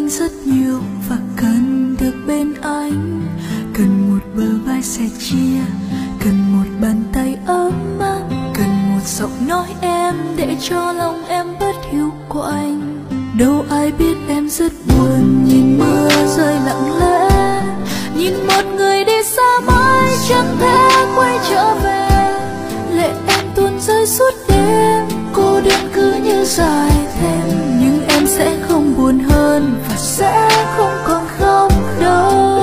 rất nhiều và cần được bên anh, cần một bờ vai sẻ chia, cần một bàn tay ấm áp, cần một giọng nói em để cho lòng em bất hiu của anh. Đâu ai biết em rất buồn nhìn mưa rơi lặng lẽ, nhìn một người đi xa mãi chẳng thể quay trở về. Lệ em tuôn rơi suốt đêm, cô đơn cứ như dài thêm, nhưng em sẽ không buồn hơn và sẽ không còn khóc đâu.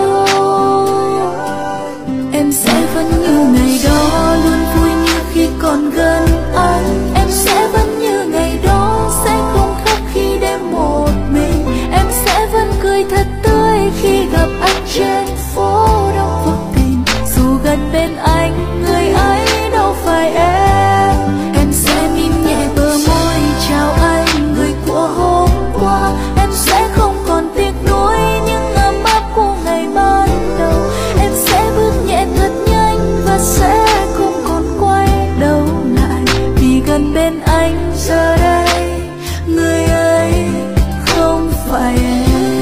Em sẽ vẫn như ngày đó, luôn vui như khi còn gần anh. Em sẽ vẫn như ngày đó, sẽ không khóc khi đêm một mình. Em sẽ vẫn cười thật tươi khi gặp anh trên phố đông vô tình. Dù gần bên anh, người ấy đâu phải em. Em sẽ mím nhẹ bờ môi chào anh, người của hôm qua. Em sẽ không còn tiếc nuối những ấm áp của ngày ban đầu. Em sẽ bước nhẹ thật nhanh và sẽ không còn quay đầu lại, vì gần bên anh giờ đây người ấy không phải em.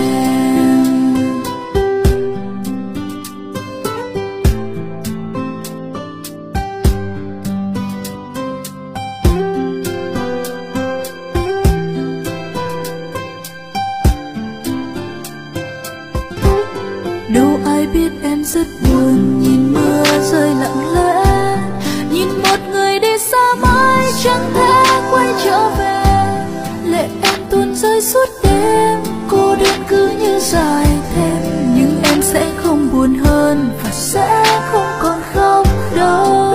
Đâu ai biết em rất buồn nhìn mưa rơi lặng lẽ, nhìn một người đi xa mãi chẳng thể quay trở về. Lệ em tuôn rơi suốt đêm, cô đơn cứ như dài thêm, nhưng em sẽ không buồn hơn và sẽ không còn khóc đâu.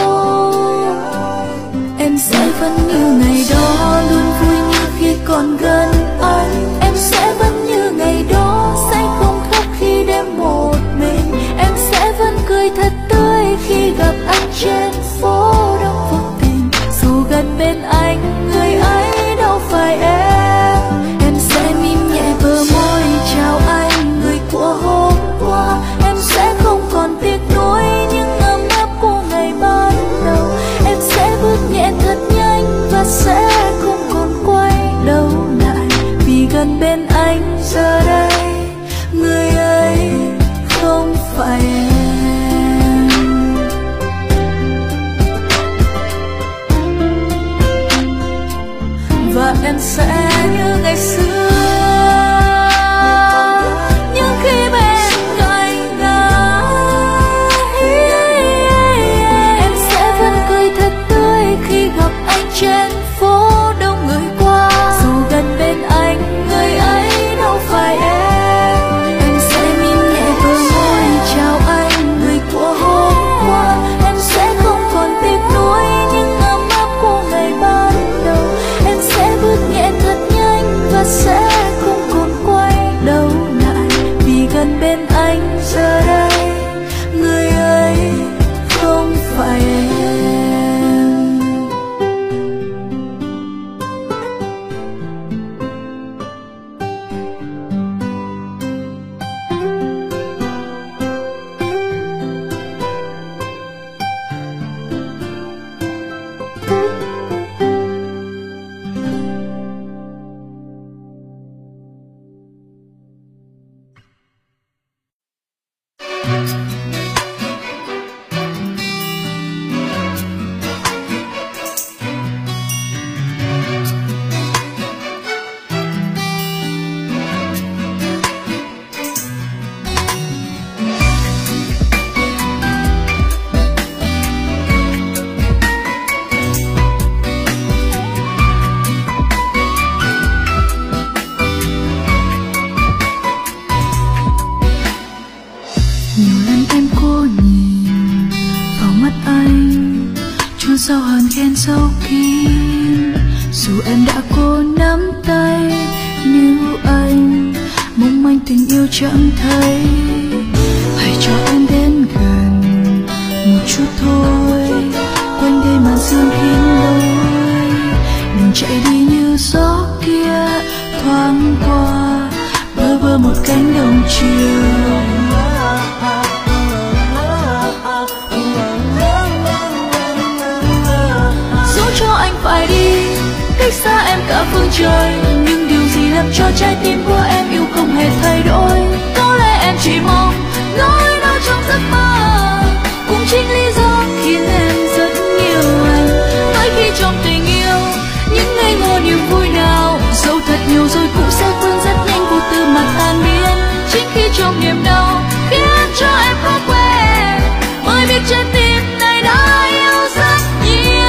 Em sẽ vẫn như ngày đó, luôn vui như khi còn gần anh. Em sẽ vẫn như ngày đó, sẽ không khóc khi đêm một mình. Em sẽ vẫn cười thật tươi khi gặp anh trên phố đông vô tình. Dù gần bên anh, người ấy đâu phải em. Em sẽ mím nhẹ bờ môi chào anh, người của hôm qua. Em sẽ không còn tiếc nuối những ấm áp của ngày ban đầu. Em sẽ bước nhẹ thật nhanh và sẽ không còn quay đầu lại, vì gần bên anh giờ đây người ấy không phải em. Và em sẽ như ngày xưa, nhưng khi bên cạnh anh. Em sẽ vẫn cười thật tươi khi gặp anh trên phố đông người qua. Dù gần bên anh, người ấy đâu phải em. Em sẽ mím nhẹ bờ môi chào anh, người của hôm qua. Em sẽ không còn tiếc nuối những ấm áp của ngày ban đầu. Em sẽ bước nhẹ thật nhanh và sẽ không còn quay đầu lại, vì gần bên anh giờ đây người ấy không phải em. Nhiều lần em cố nhìn vào mắt anh, chôn sâu hơn khen sâu kín. Dù em đã cố nắm tay níu anh, mong manh tình yêu chẳng thấy. Hãy cho em đến gần một chút thôi, quanh đây màn sương kín lối. Đừng chạy đi như gió kia thoáng qua, bơ vơ một cánh đồng chiều. Dẫu cho anh phải đi cách xa em cả phương trời, nhưng điều gì làm làm cho trái tim của em yêu không hề thay đổi. Có lẽ em chỉ mong nói nó trong giấc mơ, cũng chính lý do khiến em rất nhiều anh. Mỗi khi trong tình yêu những ngây ngô niềm vui nào dẫu thật nhiều rồi cũng sẽ quên rất nhanh, vô tư mà tan biến. Chính khi trong niềm đau khiến cho em khó quên, mới biết trái tim này đã yêu rất nhiều.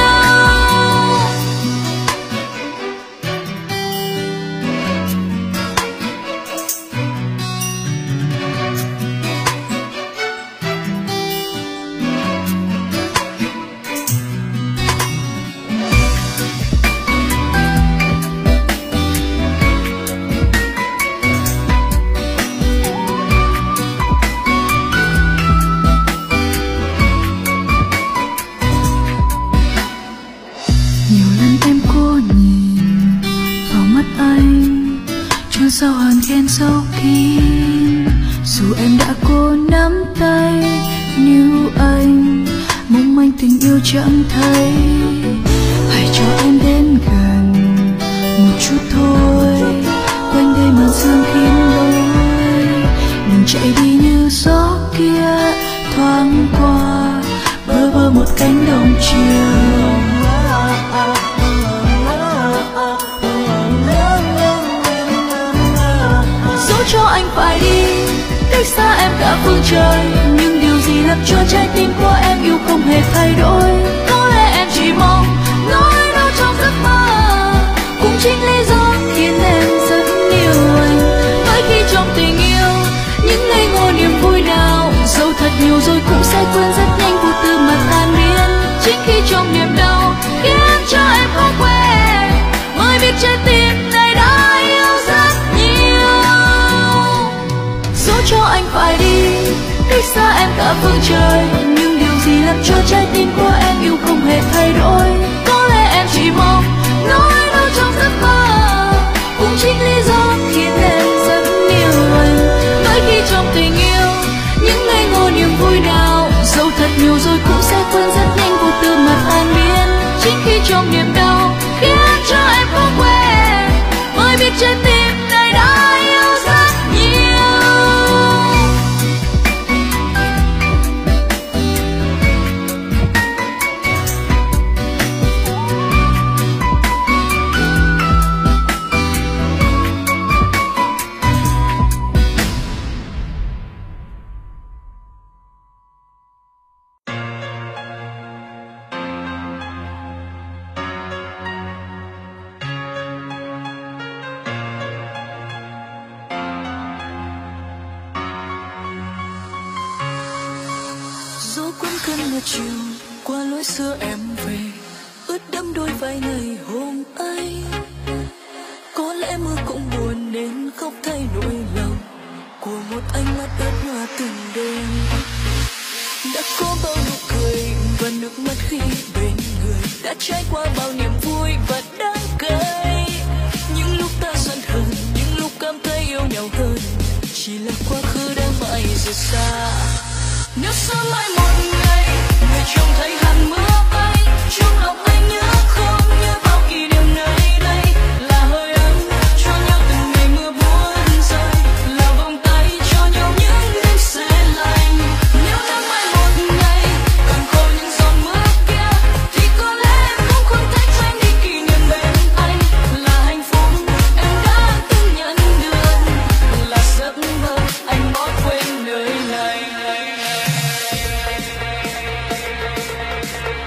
Sao hờn ghen sâu kín, dù em đã cố nắm tay níu anh, mong manh tình yêu chẳng thấy. Hãy cho em đến gần một chút thôi, quanh đây màn sương kín đôi. Đừng chạy đi như gió kia thoáng qua, bơ vơ một cánh đồng chiều. Cho anh phải đi, cách xa em cả phương trời, nhưng điều gì làm cho trái tim của em yêu không hề thay đổi. Có lẽ em chỉ mong nói nó trong giấc mơ, cũng chính lý do khiến em rất nhiều anh. Mỗi khi trong tình yêu những ngây ngô niềm vui nào dẫu thật nhiều rồi cũng sẽ quên rất nhanh, vô tư mà tan biến. Chính khi trong niềm đau khiến cho em khó quên, mới biết trái tim này đã yêu rất nhiều. Dẫu cho anh phải đi, cách xa em cả phương trời, nhưng điều gì làm cho trái tim của em yêu không hề thay đổi. Có lẽ em chỉ mong nói nó trong giấc mơ, cũng chính lý do khiến em rất nhiều anh. Mỗi khi trong tình yêu những ngây ngô niềm vui nào dẫu thật nhiều rồi cũng sẽ quên rất nhanh, vô tư mà tan biến. Chính khi trong niềm đau khiến cho em khó quên, mới biết trái tim này đã yêu rất nhiều. Gió cuốn cơn mưa chiều qua lối xưa em về, ướt đẫm đôi vai ngày hôm ấy. Có lẽ mưa cũng buồn nên khóc thay nỗi lòng của một ánh mắt ướt nhòa từng đêm. Đã có bao nụ cười và nước mắt khi bên người, đã trải qua bao niềm vui và đắng cay. Những lúc ta giận hờn, những lúc cảm thấy yêu nhau hơn, chỉ là quá khứ đã mãi rời xa. Nếu sớm mai một ngày người trông thấy hàn mưa bay, trong lòng anh nhớ không nhớ bao kỷ niệm nơi đây, là hơi ấm cho nhau từng ngày mưa buồn rơi, là vòng tay cho nhau những đêm se lạnh. Nếu nắng mai một ngày càng khô những giọt mưa kia, thì có lẽ em cũng không thể tránh đi kỷ niệm bên anh, là hạnh phúc em đã từng nhận được, là giấc mơ anh bỏ quên nơi này.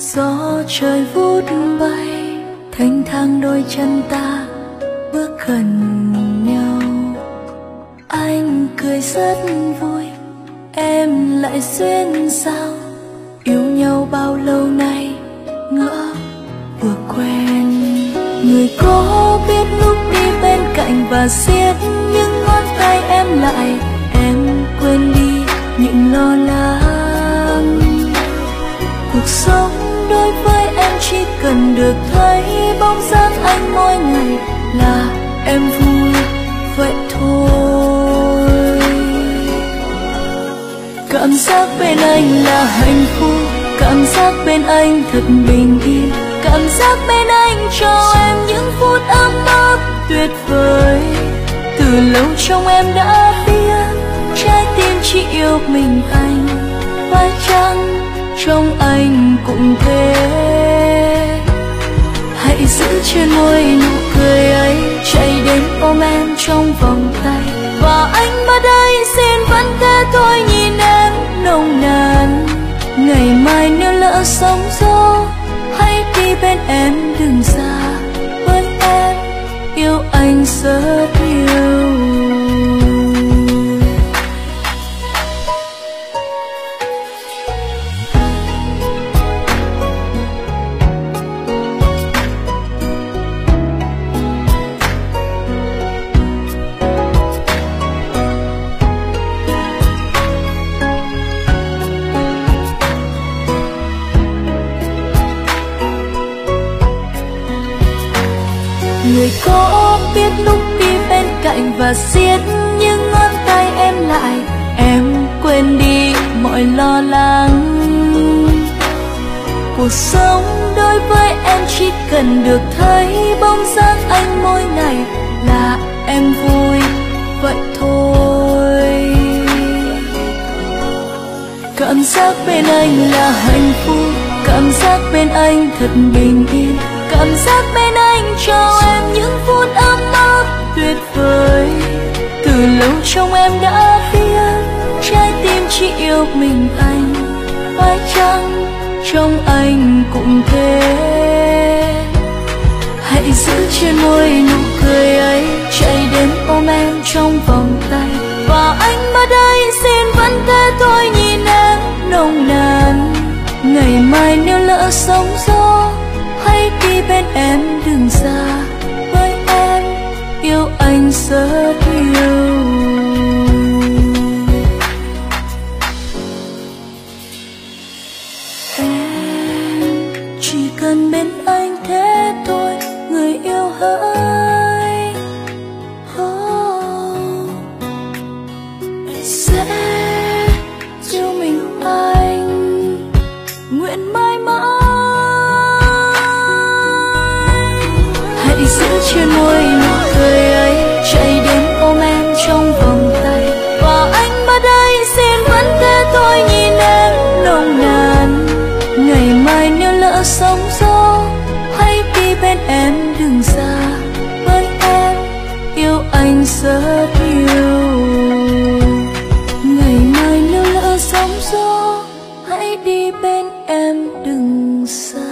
gió trời vút bay, thanh thang đôi chân ta bước gần nhau. Anh cười rất vui, em lại xuyên sao, yêu nhau bao lâu nay ngỡ vừa quen. Người có biết lúc đi bên cạnh và siết những ngón tay em lại, em quên đi những lo lắng. Cuộc sống đối với em chỉ cần được thấy bóng dáng anh mỗi ngày là em vui vậy thôi. Cảm giác bên anh là hạnh phúc, cảm giác bên anh thật bình yên, cảm giác bên anh cho em những phút ấm áp tuyệt vời. Từ lâu trong em đã biết trái tim chỉ yêu mình anh, phải chăng trong anh cũng thế. Hãy giữ trên môi nụ cười ấy, chạy đến ôm em trong vòng tay. Và anh ở đây xin vẫn thế thôi, nhìn em nồng nàn. Ngày mai nếu lỡ sóng gió, hãy đi bên em đừng xa. Với em yêu anh rất nhiều. Người có biết lúc đi bên cạnh và siết những ngón tay em lại, em quên đi mọi lo lắng. Cuộc sống đối với em chỉ cần được thấy bóng dáng anh mỗi ngày là em vui vậy thôi. Cảm giác bên anh là hạnh phúc, cảm giác bên anh thật bình yên, cảm giác bên anh cho em những phút ấm áp tuyệt vời. Từ lâu trong em đã biết trái tim chỉ yêu mình anh, phải chăng trong anh cũng thế. Hãy giữ trên môi nụ cười ấy, chạy đến ôm em trong vòng tay. Và anh ở đây xin vẫn thế thôi, nhìn em nồng nàn. Ngày mai nếu lỡ sóng gió, hãy đi bên em đừng xa. Với em yêu anh rất nhiều. Em chỉ cần bên anh thế thôi, người yêu hỡi. Sẽ yêu mình anh nguyện mãi mãi. Hãy giữ trên môi nụ cười ấy, chạy đến ôm em trong vòng tay. Và anh ở đây xin vẫn thế thôi, nhìn em nồng nàn. Ngày mai nếu lỡ sóng gió, hãy đi bên em đừng xa. Với em yêu anh rất nhiều. Ngày mai nếu lỡ sóng gió, hãy đi bên em đừng xa.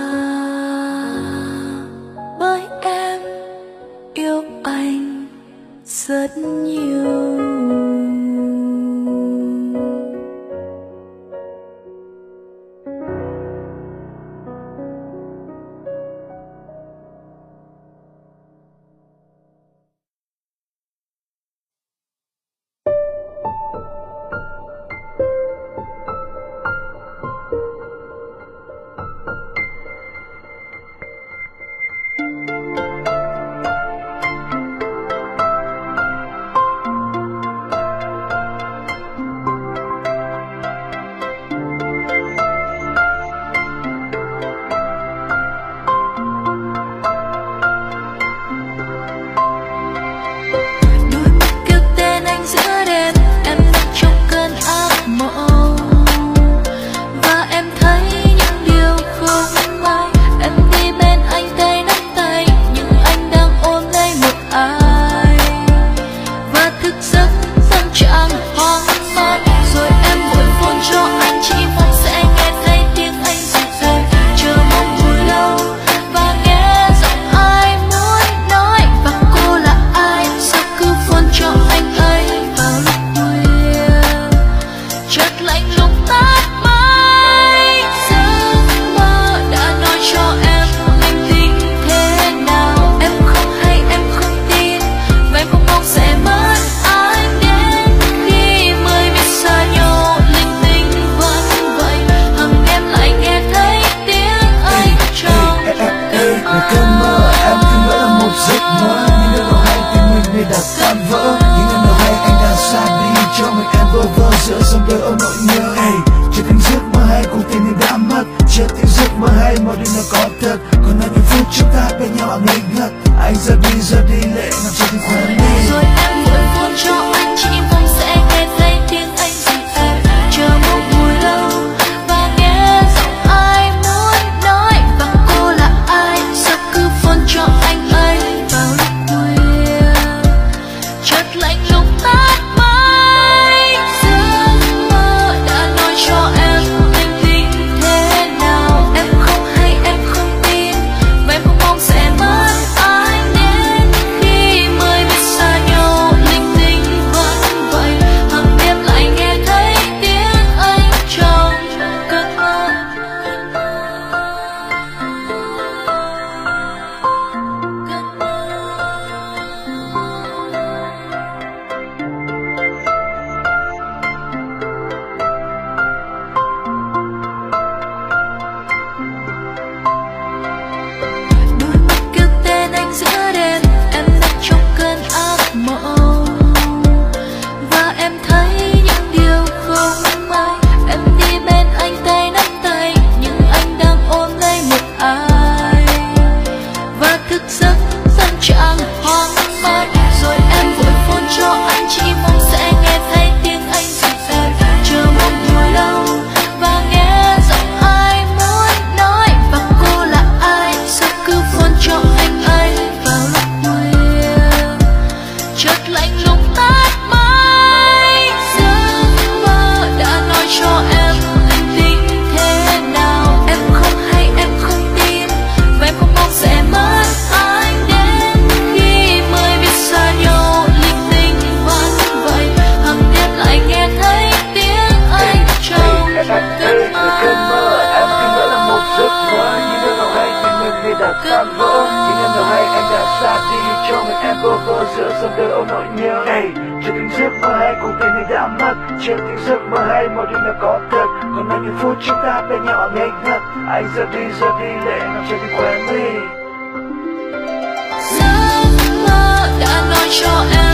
Bởi em yêu anh rất nhiều. giữa dòng đời ôm nỗi nhớ. Hey, chưa từng giấc mơ hay cuộc tình này đã mất, chưa từng giấc mơ hay mọi điều nó có thật. Còn là những phút chúng ta bên nhau ngây ngất, anh giờ đi lệ ngập trên khóe mi. Rồi em vội phone cho anh, chỉ mong sẽ nghe thấy tiếng anh dịu dàng. Chờ một hồi lâu và nghe giọng ai muốn nói, và cô là ai? Sao cứ phone cho anh ấy vào lúc khuya? Chợt lạnh lùng tắt máy. Giấc mơ đã nói cho em tình tình thế nào. Em không hay, em không tin, và em không mong sẽ mất anh đến khi mới biết xa nhau. Linh tinh vẫn vậy, hàng đêm lại nghe thấy tiếng anh trong cơn mơ. Đôi mắt kêu tên anh giữa đêm, em đang trong cơn ác mộng, và em thấy những điều không may. Em đi bên anh tay nắm tay, nhưng anh đang ôm lấy một ai, và thức giấc tâm trạng hoang mang. Rồi em vội phone cho anh, chỉ mong sẽ nghe thấy tiếng anh dịu dàng. Chờ mong hồi lâu và nghe giọng ai muốn nói, và cô là ai? Sao cứ phone cho anh ấy vào lúc khuya? Chợt lạnh lùng tắt máy. Giấc mơ đã nói cho em tình tình thế nào. Em không hay, em không tin, và em không mong sẽ mất anh đến khi mới biết xa nhau. Linh tinh vẫn vậy, hàng đêm lại nghe thấy tiếng anh trong cơn mơ. Em cứ ngỡ là một giấc mơ, nhưng đâu nào hay tình mình thì đã tan vỡ. Nhưng em đâu hay anh đã xa đi, cho mình em bơ vơ giữa dòng đời ôm nỗi nhớ. Hey, chưa từng giấc mơ hay cuộc tình này đã mất, chưa từng giấc mơ hay mọi điều nó có thật. Còn là những phút chúng ta bên nhau ngây ngất, anh giờ đi lệ ngập trên khóe mi. Giấc mơ đã nói cho em